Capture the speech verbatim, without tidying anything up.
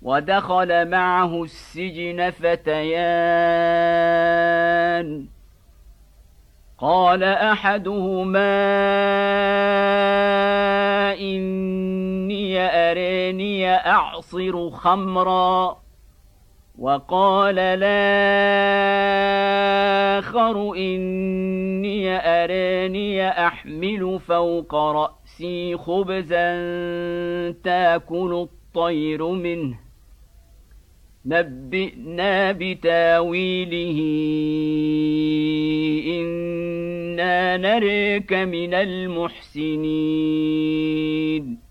ودخل معه السجن فتيان قال أحدهما إني أراني أعصر خمرا وقال الآخر إني أراني أحمل فوق رأسي خبزا تأكل الطير منه نبئنا بتاويله إنا نراك من المحسنين